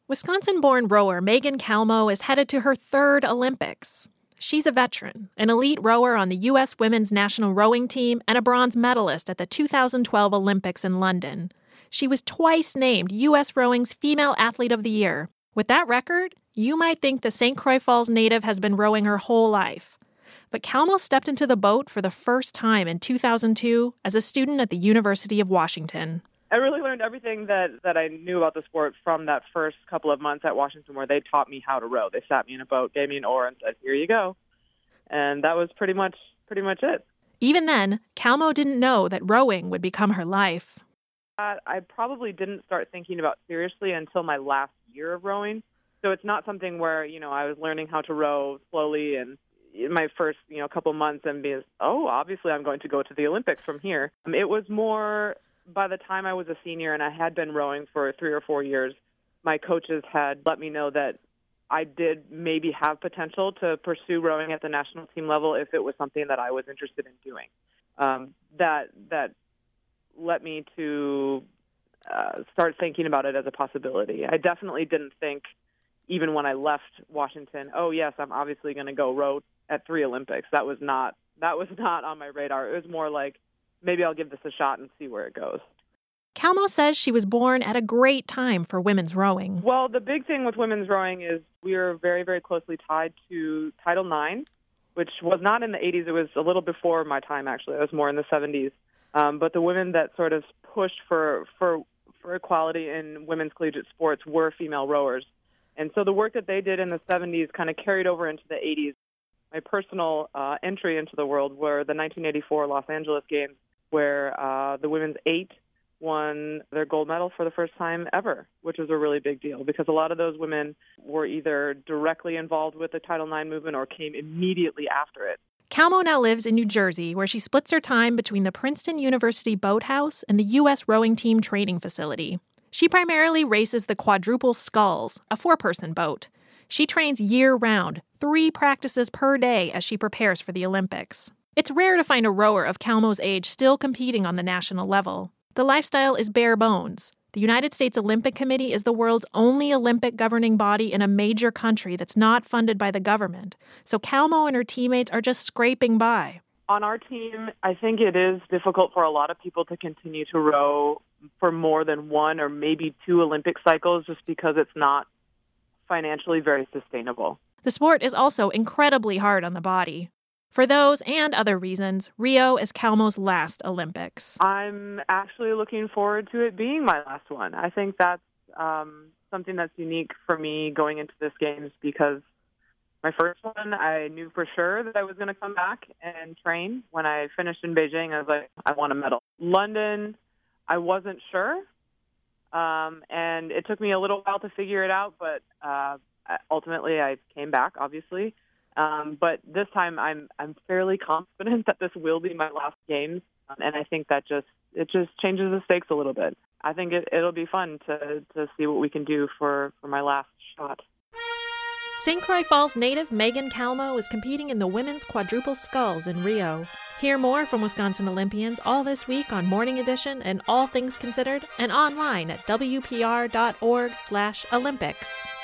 Wisconsin-born rower Megan Calmo is headed to her third Olympics. She's a veteran, an elite rower on the U.S. women's national rowing team and a bronze medalist at the 2012 Olympics in London. She was twice named U.S. Rowing's Female Athlete of the Year. With that record, you might think the St. Croix Falls native has been rowing her whole life. But Calmo stepped into the boat for the first time in 2002 as a student at the University of Washington. I really learned everything that I knew about the sport from that first couple of months at Washington, where they taught me how to row. They sat me in a boat, gave me an oar, and said, "Here you go." And that was pretty much it. Even then, Calmo didn't know that rowing would become her life. I probably didn't start thinking about seriously until my last year of rowing. So it's not something where, I was learning how to row slowly and in my first, couple months and obviously I'm going to go to the Olympics from here. It was more by the time I was a senior and I had been rowing for 3 or 4 years, my coaches had let me know that I did maybe have potential to pursue rowing at the national team level if it was something that I was interested in doing. That led me to start thinking about it as a possibility. I definitely didn't think, even when I left Washington, oh yes, I'm obviously going to go row at 3 Olympics. That was not on my radar. It was more like, maybe I'll give this a shot and see where it goes. Calmo says she was born at a great time for women's rowing. Well, the big thing with women's rowing is we are very, very closely tied to Title IX, which was not in the 80s. It was a little before my time, actually. It was more in the 70s. But the women that sort of pushed for equality in women's collegiate sports were female rowers. And so the work that they did in the 70s kind of carried over into the 80s. My personal entry into the world were the 1984 Los Angeles Games, where the women's 8 won their gold medal for the first time ever, which was a really big deal because a lot of those women were either directly involved with the Title IX movement or came immediately after it. Calmo now lives in New Jersey, where she splits her time between the Princeton University Boathouse and the U.S. Rowing Team training facility. She primarily races the Quadruple Sculls, a 4-person boat. She trains year-round, 3 practices per day as she prepares for the Olympics. It's rare to find a rower of Calmo's age still competing on the national level. The lifestyle is bare bones. The United States Olympic Committee is the world's only Olympic governing body in a major country that's not funded by the government. So Calmo and her teammates are just scraping by. On our team, I think it is difficult for a lot of people to continue to row for more than 1 or maybe 2 Olympic cycles just because it's not financially very sustainable. The sport is also incredibly hard on the body. For those and other reasons, Rio is Calmo's last Olympics. I'm actually looking forward to it being my last one. I think that's something that's unique for me going into this Games because my first one, I knew for sure that I was going to come back and train. When I finished in Beijing, I was like, I want a medal. London, I wasn't sure. And it took me a little while to figure it out, but ultimately I came back, obviously. But this time I'm fairly confident that this will be my last Games, and I think that it just changes the stakes a little bit. I think it'll be fun to see what we can do for my last shot. St. Croix Falls native Megan Calmo is competing in the women's Quadruple Sculls in Rio. Hear more from Wisconsin Olympians all this week on Morning Edition and All Things Considered and online at WPR.org/Olympics.